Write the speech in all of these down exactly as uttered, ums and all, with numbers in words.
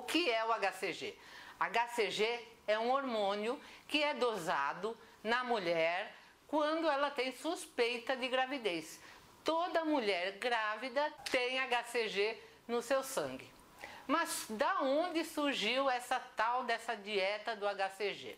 que é o H C G? H C G é um hormônio que é dosado na mulher quando ela tem suspeita de gravidez. Toda mulher grávida tem H C G no seu sangue. Mas da onde surgiu essa tal dessa dieta do H C G?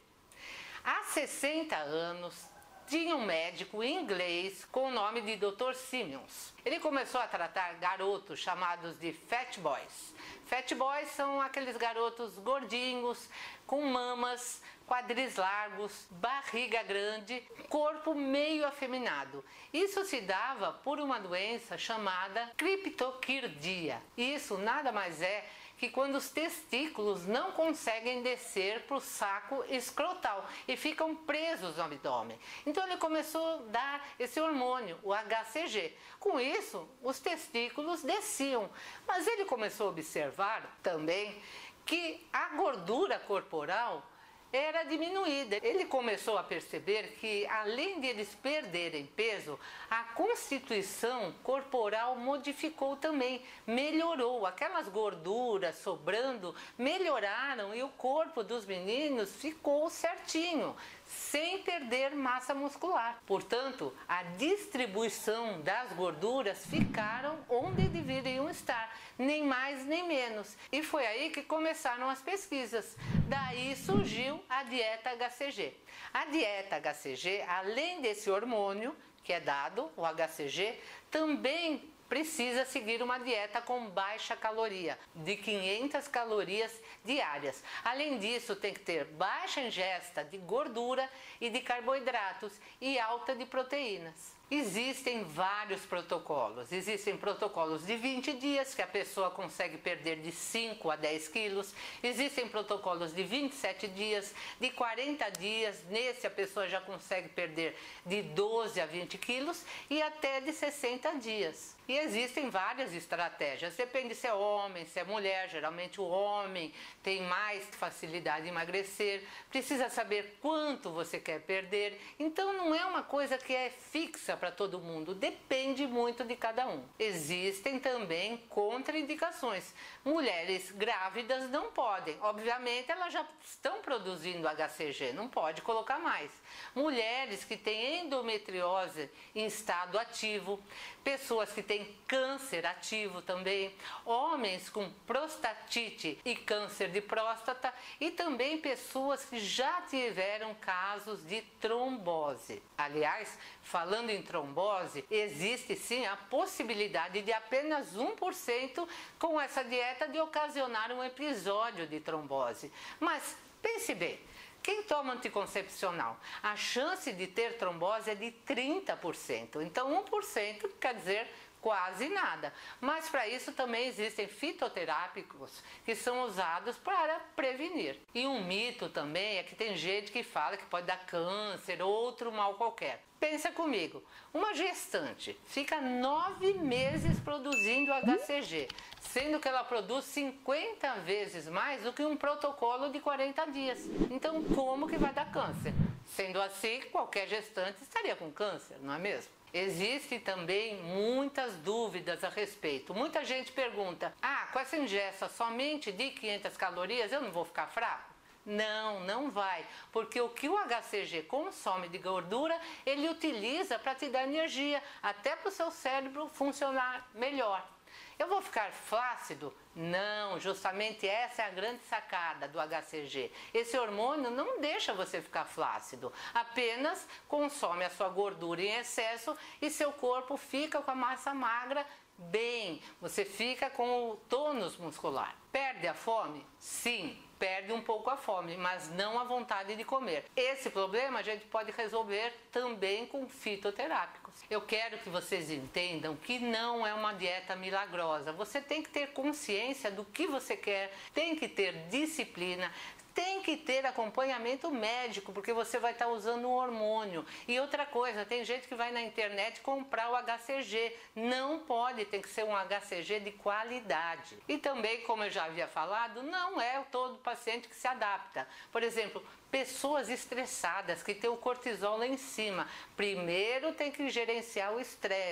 Há sessenta anos, tinha um médico inglês com o nome de doutor Simmons. Ele começou a tratar garotos chamados de fat boys. Fat boys são aqueles garotos gordinhos, com mamas, quadris largos, barriga grande, corpo meio afeminado. Isso se dava por uma doença chamada criptoquirdia. Isso nada mais é que quando os testículos não conseguem descer para o saco escrotal e ficam presos no abdômen. Então ele começou a dar esse hormônio, o H C G. Com isso, os testículos desciam. Mas ele começou a observar também que a gordura corporal era diminuída. Ele começou a perceber que, além de eles perderem peso, a constituição corporal modificou também, melhorou. Aquelas gorduras sobrando melhoraram e o corpo dos meninos ficou certinho, sem perder massa muscular. Portanto, a distribuição das gorduras ficaram onde deveriam estar, nem mais nem menos. E foi aí que começaram as pesquisas. Daí surgiu a dieta H C G. A dieta H C G, além desse hormônio que é dado, o H C G, também precisa seguir uma dieta com baixa caloria, de quinhentas calorias diárias. Além disso, tem que ter baixa ingesta de gordura e de carboidratos e alta de proteínas. Existem vários protocolos. Existem protocolos de vinte dias, que a pessoa consegue perder de cinco a dez quilos. Existem protocolos de vinte e sete dias, de quarenta dias. Nesse a pessoa já consegue perder de doze a vinte quilos e até de sessenta dias. E existem várias estratégias, depende se é homem, se é mulher. Geralmente o homem tem mais facilidade em emagrecer, precisa saber quanto você quer perder. Então não é uma coisa que é fixa para todo mundo, depende muito de cada um. Existem também contraindicações. Mulheres grávidas não podem, obviamente elas já estão produzindo H C G, não pode colocar mais. Mulheres que têm endometriose em estado ativo, pessoas que têm câncer ativo também, homens com prostatite e câncer de próstata e também pessoas que já tiveram casos de trombose. Aliás, falando em trombose, existe sim a possibilidade de apenas um por cento com essa dieta de ocasionar um episódio de trombose. Mas pense bem, quem toma anticoncepcional, a chance de ter trombose é de trinta por cento. Então um por cento quer dizer quase nada. Mas para isso também existem fitoterápicos que são usados para prevenir. E um mito também é que tem gente que fala que pode dar câncer ou outro mal qualquer. Pensa comigo, uma gestante fica nove meses produzindo H C G, sendo que ela produz cinquenta vezes mais do que um protocolo de quarenta dias. Então como que vai dar câncer? Sendo assim, qualquer gestante estaria com câncer, não é mesmo? Existem também muitas dúvidas a respeito. Muita gente pergunta, ah, com essa ingesta somente de quinhentas calorias eu não vou ficar fraco? Não, não vai, porque o que o H C G consome de gordura, ele utiliza para te dar energia, até para o seu cérebro funcionar melhor. Eu vou ficar flácido? Não, justamente essa é a grande sacada do H C G. Esse hormônio não deixa você ficar flácido, apenas consome a sua gordura em excesso e seu corpo fica com a massa magra bem, você fica com o tônus muscular. Perde a fome? Sim, perde um pouco a fome, mas não a vontade de comer. Esse problema a gente pode resolver também com fitoterápicos. Eu quero que vocês entendam que não é uma dieta milagrosa. Você tem que ter consciência do que você quer, tem que ter disciplina, tem que ter acompanhamento médico, porque você vai estar usando um hormônio. E outra coisa, tem gente que vai na internet comprar o H C G. Não pode, tem que ser um H C G de qualidade. E também, como eu já havia falado, não é todo paciente que se adapta. Por exemplo, pessoas estressadas, que tem o cortisol lá em cima. Primeiro tem que gerenciar o estresse.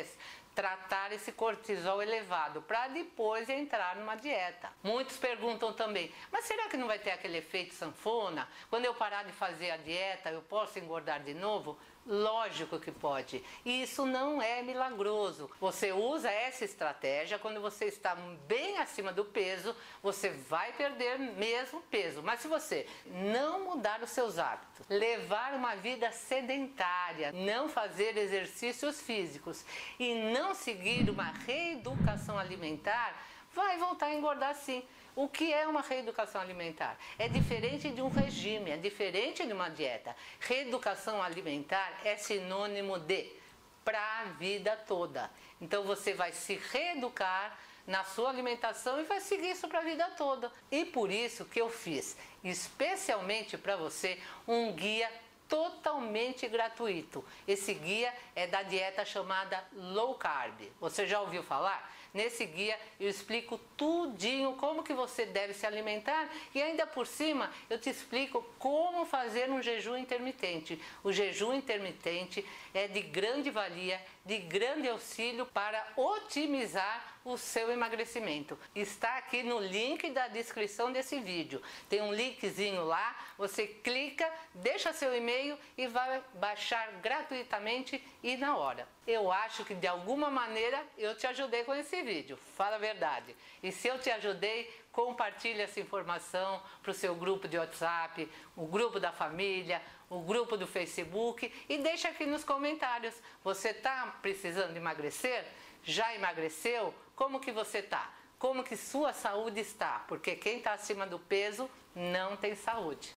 tratar esse cortisol elevado para depois entrar numa dieta. Muitos perguntam também, mas será que não vai ter aquele efeito sanfona? Quando eu parar de fazer a dieta, eu posso engordar de novo? Lógico que pode. E isso não é milagroso. Você usa essa estratégia quando você está bem acima do peso, você vai perder mesmo peso. Mas se você não mudar os seus hábitos, levar uma vida sedentária, não fazer exercícios físicos e não seguir uma reeducação alimentar, vai voltar a engordar sim. O que é uma reeducação alimentar? É diferente de um regime, é diferente de uma dieta. Reeducação alimentar é sinônimo de para a vida toda. Então você vai se reeducar na sua alimentação e vai seguir isso para a vida toda. E por isso que eu fiz, especialmente para você, um guia totalmente gratuito. Esse guia é da dieta chamada Low Carb. Você já ouviu falar? Nesse guia eu explico tudinho como que você deve se alimentar e ainda por cima eu te explico como fazer um jejum intermitente. O jejum intermitente é de grande valia, de grande auxílio para otimizar o seu emagrecimento. Está aqui no link da descrição desse vídeo. Tem um linkzinho lá, você clica, deixa seu e-mail e vai baixar gratuitamente e na hora. Eu acho que de alguma maneira eu te ajudei com esse vídeo, fala a verdade. E se eu te ajudei, compartilhe essa informação para o seu grupo de WhatsApp, o grupo da família, o grupo do Facebook e deixa aqui nos comentários. Você está precisando emagrecer? Já emagreceu? Como que você está? Como que sua saúde está? Porque quem está acima do peso não tem saúde.